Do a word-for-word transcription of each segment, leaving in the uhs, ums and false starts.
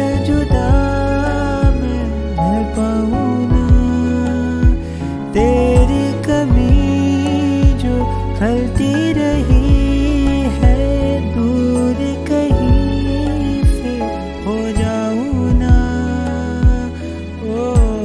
तुझसे जुदा मैं रह पाऊँ ना। तेरी कमी जो खलती रही है दूर कहीं फिर हो जाऊँ ना। ओ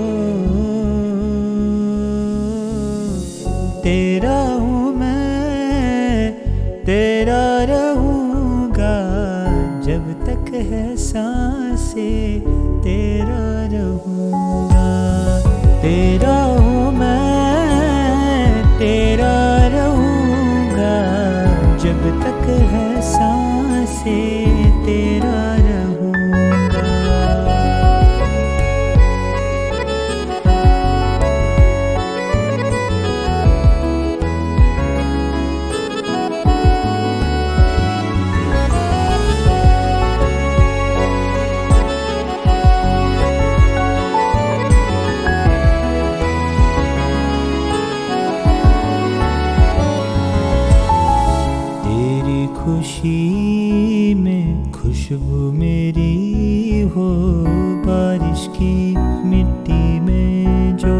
तेरा हूँ मैं, तेरा रहूँगा जब तक है सांसें, तेरा रहूँगा। तेरा हूँ मैं, तेरा रहूँगा जब तक है सांसें, तेरा रहूँगा। खुशी में खुशबू मेरी हो बारिश की मिट्टी में जो,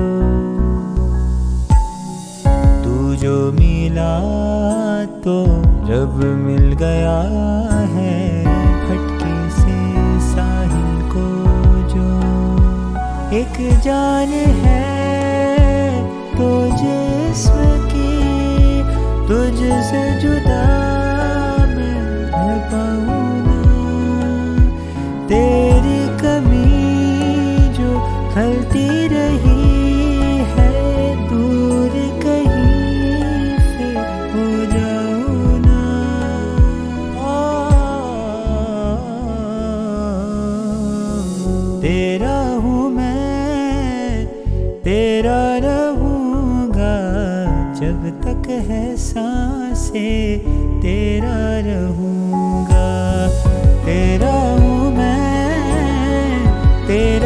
तू जो मिला तो रब मिल गया है फटके से साहिल को जो। एक जान है तो जिस्म की तुझसे जुदा पाऊँ ना। तेरी कमी जो खलती रही है दूर कहीं फिर हो जाऊँ ना। तेरा हूँ मैं, तेरा रहूँगा जब तक है सांसें, तेरा रहूँगा। तेरा हूँ मैं, तेरा